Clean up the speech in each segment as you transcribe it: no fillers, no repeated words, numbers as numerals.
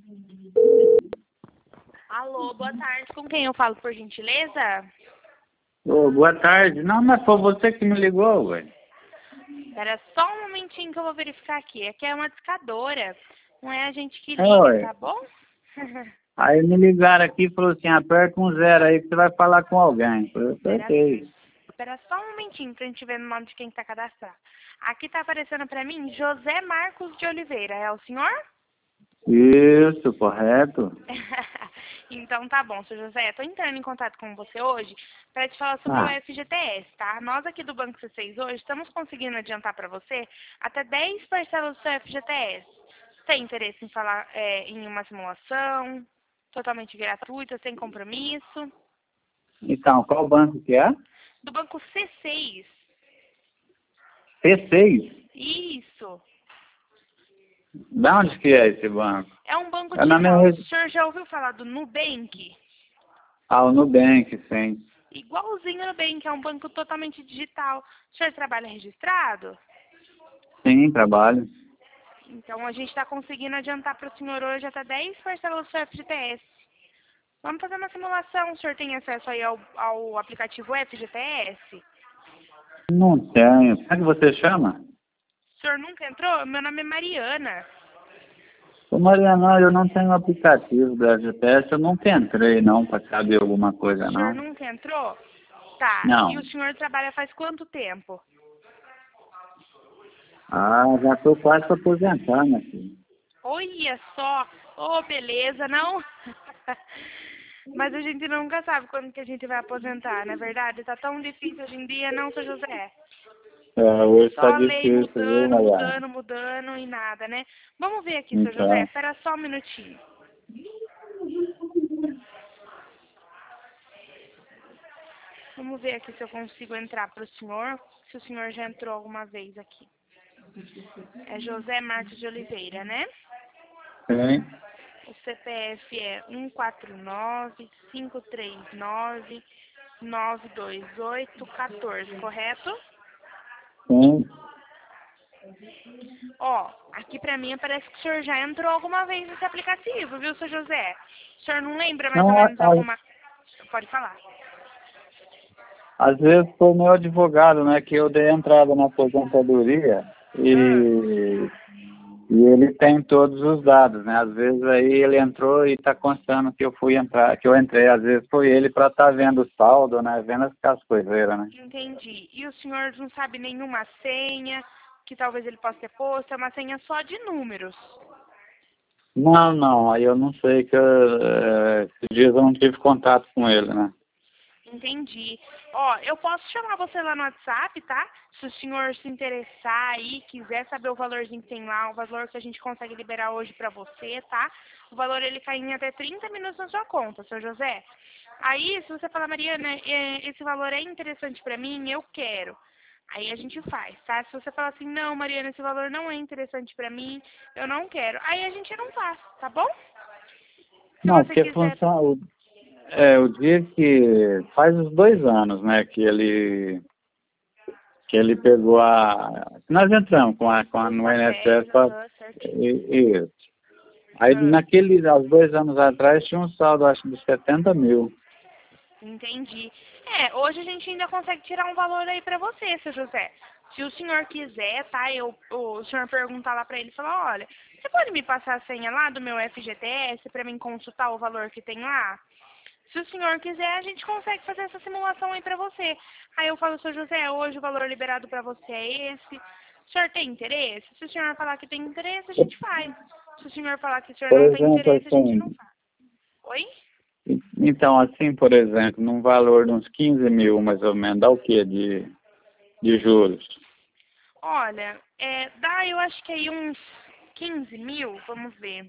Alô, boa tarde. Com quem eu falo, por gentileza? Ô, boa tarde. Não, mas foi você que me ligou, ué. Espera só um momentinho que eu vou verificar aqui. Aqui é uma discadora. Não é a gente que liga, Oi. tá bom? Aí me ligaram aqui e falou assim, aperta um zero aí que você vai falar com alguém. Eu apertei. Espera só um momentinho pra gente ver no nome de quem tá cadastrado. Aqui tá aparecendo pra mim José Marcos de Oliveira. É o senhor? Isso, correto. Então tá bom, seu José. Tô entrando em contato com você hoje para te falar sobre o Ah, FGTS, tá? Nós aqui do Banco C6 hoje estamos conseguindo adiantar para você até 10 parcelas do seu FGTS. Tem interesse em falar em uma simulação totalmente gratuita, sem compromisso? então, qual banco que é? Do Banco C6. P6. Isso. De onde que é esse banco? É um banco É na minha... digital. O senhor já ouviu falar do Nubank? Ah, o Nubank, sim. Igualzinho ao Nubank, é um banco totalmente digital. O senhor trabalha registrado? Sim, trabalho. Então, a gente está conseguindo adiantar para o senhor hoje até 10 parcelas do seu FGTS. Vamos fazer uma simulação. O senhor tem acesso aí ao aplicativo FGTS? Não tenho. Como é que você chama? O senhor nunca entrou? Meu nome é Mariana. Ô, Mariana, eu não tenho aplicativo da GPS, eu nunca entrei não para saber alguma coisa O senhor não. nunca entrou? Tá. E Não. o senhor trabalha faz quanto tempo? Ah, já estou quase para aposentar, minha filha. Olha só. Ô, beleza, não? Mas a gente nunca sabe quando que a gente vai aposentar, não é verdade? Tá tão difícil hoje em dia, não, seu José? É, hoje está Só lei difícil, viu, mudando, Mariana? mudando, mudando e nada, né? Vamos ver aqui, seu José. Então, Espera só um minutinho. Vamos ver aqui se eu consigo entrar para o senhor, se o senhor já entrou alguma vez aqui. É José Marcos de Oliveira, né? sim, O CPF é 149-539-928-14, correto? sim. Ó, aqui pra mim parece que o senhor já entrou alguma vez nesse aplicativo, viu, seu José? O senhor não lembra mais ou Não, menos alguma... Pode falar. às vezes foi meu advogado, né, que eu dei entrada na aposentadoria Ah, e ele tem todos os dados, né? Às vezes aí ele entrou e está constando que eu fui entrar, que eu entrei, às vezes foi ele para estar vendo o saldo, né? Vendo as coiseiras, né? entendi. E o senhor não sabe nenhuma senha que talvez ele possa ter posto? É uma senha só de números. Não, não, aí eu não sei que esses dias eu não tive contato com ele, né? Entendi. Ó, eu posso chamar você lá no WhatsApp, tá? Se o senhor se interessar aí, quiser saber o valorzinho que tem lá, o valor que a gente consegue liberar hoje pra você, tá? O valor ele cai em até 30 minutos na sua conta, seu José. Aí, se você falar, Mariana, esse valor é interessante pra mim, eu quero. Aí a gente faz, tá? Se você falar assim, não, Mariana, esse valor não é interessante pra mim, eu não quero. Aí a gente não faz, tá bom? Se Não, você porque quiser. funciona, o dia que faz uns 2 anos, né, que ele pegou nós entramos Os no papéis, INSS aham, certinho. isso. Aí Ah. há 2 anos atrás tinha um saldo, acho, de 70 mil. Entendi. É, hoje a gente ainda consegue tirar um valor aí pra você, seu José. Se o senhor quiser, tá? O senhor perguntar lá pra ele e falar, olha, você pode me passar a senha lá do meu FGTS pra mim consultar o valor que tem lá? Se o senhor quiser, a gente consegue fazer essa simulação aí pra você. Aí eu falo, seu José, hoje o valor liberado pra você é esse. O senhor tem interesse? Se o senhor falar que tem interesse, a gente faz. Se o senhor falar que o senhor Por não tem exemplo, interesse, a gente não assim, faz. Oi? então, assim, por exemplo, num valor de uns 15 mil, mais ou menos, dá o quê de juros? Olha, dá eu acho que aí uns 15 mil, vamos ver.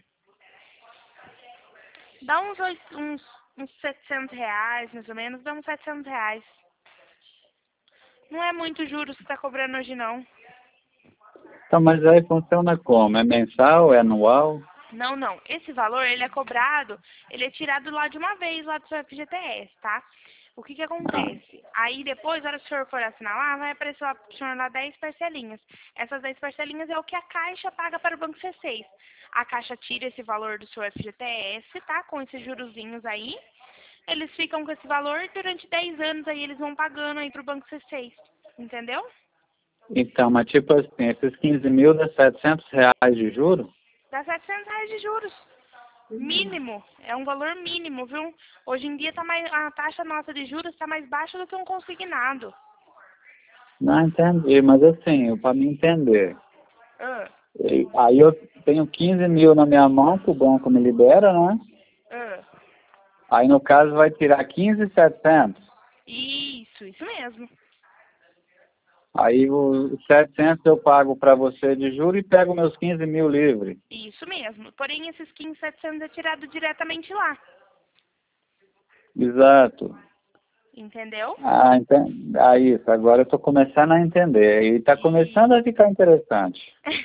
Dá uns 700 reais, mais ou menos, dá uns 700 reais. Não é muito juros que está cobrando hoje, não. Então, mas aí funciona como? É mensal, é anual? Não, não. Esse valor, ele é cobrado, ele é tirado lá de uma vez, lá do seu FGTS, tá? O que que acontece? Aí depois, na hora que o senhor for assinar lá, vai aparecer lá pro senhor lá 10 parcelinhas. Essas 10 parcelinhas é o que a Caixa paga para o Banco C6. A Caixa tira esse valor do seu FGTS, tá? Com esses jurozinhos aí. Eles ficam com esse valor durante 10 anos, aí eles vão pagando aí pro Banco C6. Entendeu? Então, mas tipo assim, esses 15 mil dá R$ 700 de juros? Dá R$ 700 de juros. Mínimo. É um valor mínimo, viu? Hoje em dia a taxa nossa de juros está mais baixa do que um consignado. Não entendi, mas assim, para me entender. Ah, Aí eu tenho 15 mil na minha mão que o banco me libera, né? ah. Aí no caso vai tirar 15.700. Isso mesmo. Aí os 700 eu pago para você de juros e pego meus 15 mil livre. Isso mesmo. Porém, esses 15.700 é tirado diretamente lá. Exato. Entendeu? Ah, isso. Agora eu estou começando a entender. E está começando a ficar interessante.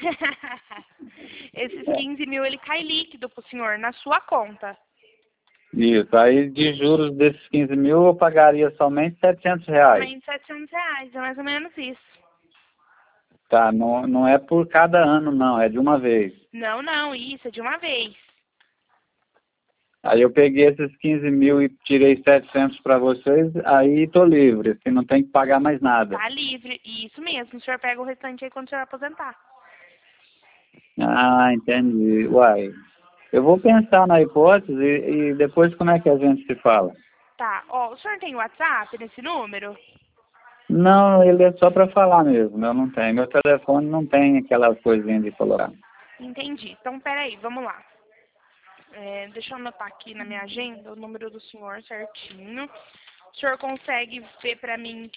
Esses 15 mil, ele cai líquido pro senhor, na sua conta. Isso. Aí de juros desses 15 mil eu pagaria somente R$ 700. Somente R$ 700, é mais ou menos isso. Tá, não é por cada ano, não. É de uma vez. Não, isso é de uma vez. Aí eu peguei esses 15 mil e tirei 700 para vocês, aí tô livre, assim, não tem que pagar mais nada. Tá livre, isso mesmo. O senhor pega o restante aí quando o senhor aposentar. Ah, entendi. Uai, eu vou pensar na hipótese e depois como é que a gente se fala? Tá, ó, o senhor tem WhatsApp nesse número? Não, ele é só para falar mesmo, eu não tenho. Meu telefone não tem aquelas coisinhas de colocar. Entendi. Então, peraí, vamos lá. Deixa eu anotar aqui na minha agenda o número do senhor certinho. O senhor consegue ver pra mim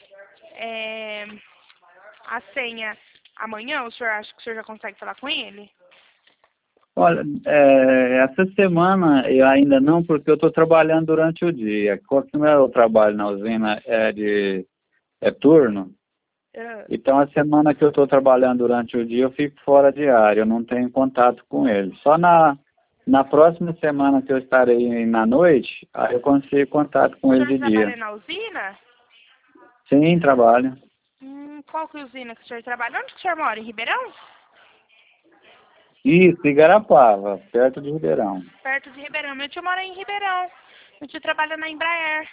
a senha amanhã? O senhor acha que o senhor já consegue falar com ele? Olha, essa semana eu ainda não, porque eu estou trabalhando durante o dia. Como eu trabalho na usina é turno, Ah, então a semana que eu estou trabalhando durante o dia eu fico fora de área, eu não tenho contato com ele. Só na próxima semana que eu estarei na noite, aí eu consigo contato com o ele senhor de dia. trabalha na usina? Sim, trabalho. Qual que é a usina que o senhor trabalha? Onde que o senhor mora? Em Ribeirão? Isso, Igarapava, perto de Ribeirão. Perto de Ribeirão. Meu tio mora em Ribeirão. Meu tio trabalha na Embraer.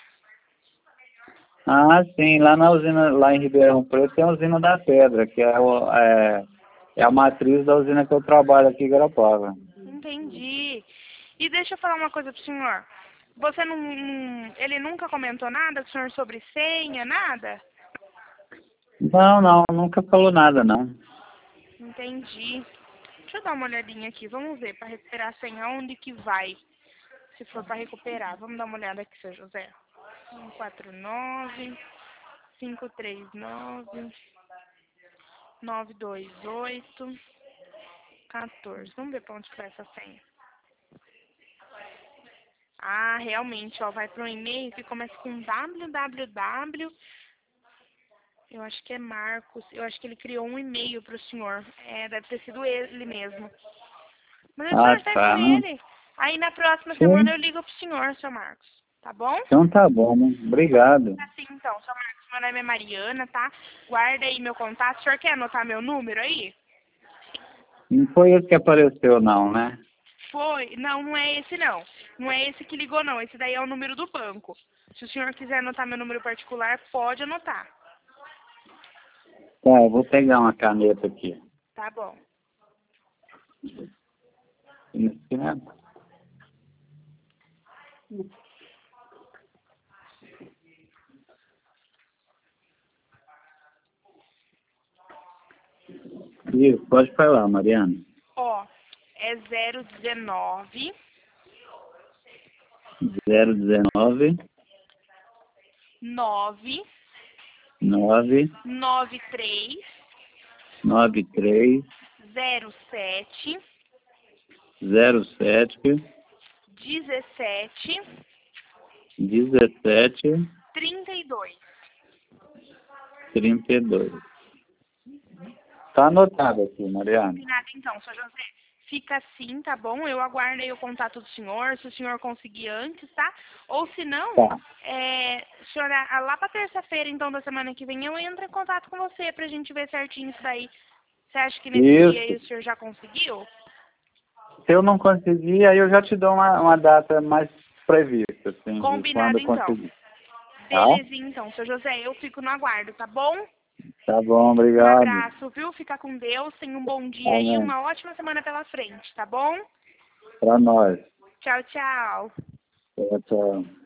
Ah, sim, lá na usina, lá em Ribeirão Preto tem a usina da Pedra, que é a matriz da usina que eu trabalho aqui em Igarapava. Entendi. E deixa eu falar uma coisa pro senhor. Você ele nunca comentou nada com o senhor sobre senha, nada? Não, nunca falou nada, não. Entendi. Deixa eu dar uma olhadinha aqui. Vamos ver, para recuperar a senha, onde que vai? Se for para recuperar. Vamos dar uma olhada aqui, seu José. 149 539 928 14. Vamos ver para onde que vai essa senha. Ah, realmente, ó, vai para um e-mail que começa com www. Eu acho que é Marcos. Eu acho que ele criou um e-mail para o senhor. Deve ter sido ele mesmo. Mas eu Ah, conversei com tá. Não. ele. Aí na próxima semana Sim. eu ligo pro senhor, seu Marcos. Tá bom? Então tá bom, né? Obrigado. Assim então, seu Marcos, meu nome é Mariana, tá? Guarda aí meu contato. O senhor quer anotar meu número aí? Não foi esse que apareceu, não, né? Foi? Não, não é esse não. Não é esse que ligou não. Esse daí é o número do banco. Se o senhor quiser anotar meu número particular, pode anotar. Tá, eu vou pegar uma caneta aqui. Tá bom. Isso, né? Isso, pode falar, Mariana. Ó, é 019 019 9 9 93 93 07 07 17 17 32. 32. Tá anotado aqui, Mariana. Combinado então, seu José. fica assim, tá bom? Eu aguardo aí o contato do senhor, se o senhor conseguir antes, tá? Ou se não, Tá. senhora, lá pra terça-feira, então, da semana que vem, eu entro em contato com você pra gente ver certinho isso daí. Você acha que nesse dia aí Isso. o senhor já conseguiu? Se eu não conseguir, aí eu já te dou uma data mais prevista, assim, de quando Combinado, eu então. conseguir. Tá? Belezinha, então, seu José, eu fico no aguardo, tá bom? Tá bom, Um obrigado. abraço, viu? Fica com Deus, tenha um bom dia aí, Amém. uma ótima semana pela frente, tá bom? Pra nós. Tchau, tchau. Tchau, tchau.